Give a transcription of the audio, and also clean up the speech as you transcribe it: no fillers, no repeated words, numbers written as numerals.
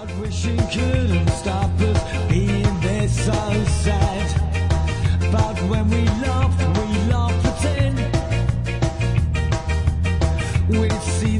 wishing couldn't stop us being this so sad. But when we laugh pretend. We'd see